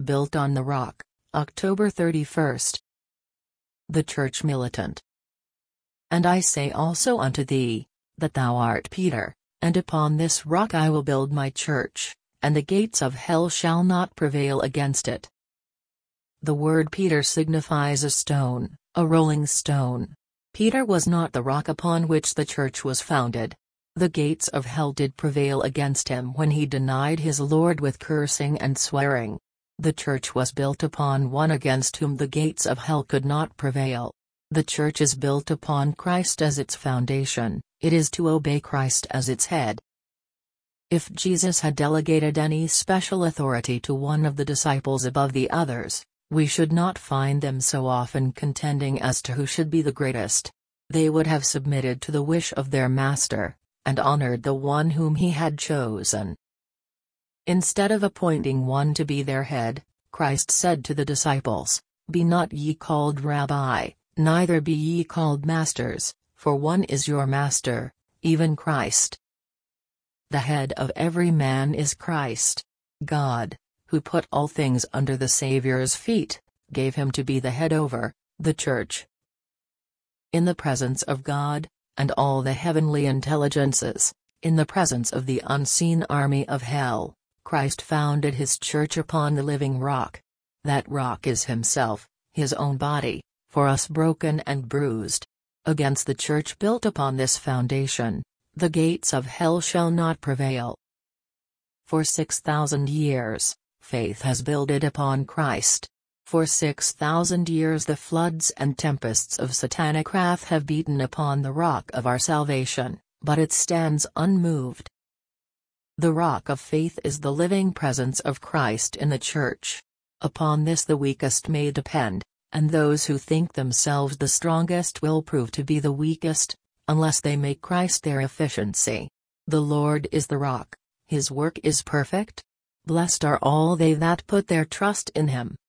built on the rock, October 31st. The Church Militant. And I say also unto thee, that thou art Peter, and upon this rock I will build my church, and the gates of hell shall not prevail against it. The word Peter signifies a stone, a rolling stone. Peter was not the rock upon which the church was founded. The gates of hell did prevail against him when he denied his Lord with cursing and swearing. The church was built upon one against whom the gates of hell could not prevail. The church is built upon Christ as its foundation, it is to obey Christ as its head. If Jesus had delegated any special authority to one of the disciples above the others, we should not find them so often contending as to who should be the greatest. They would have submitted to the wish of their master, and honored the one whom he had chosen. Instead of appointing one to be their head, Christ said to the disciples, "Be not ye called Rabbi, neither be ye called masters, for one is your master, even Christ." The head of every man is Christ. God, who put all things under the Saviour's feet, gave him to be the head over the church. In the presence of God, and all the heavenly intelligences, in the presence of the unseen army of hell, Christ founded his church upon the living rock. That rock is himself, his own body, for us broken and bruised. Against the church built upon this foundation, the gates of hell shall not prevail. For 6,000 years, faith has builded upon Christ. For 6,000 years the floods and tempests of satanic wrath have beaten upon the rock of our salvation, but it stands unmoved. The rock of faith is the living presence of Christ in the church. Upon this the weakest may depend, and those who think themselves the strongest will prove to be the weakest, unless they make Christ their efficiency. The Lord is the rock, his work is perfect. Blessed are all they that put their trust in him.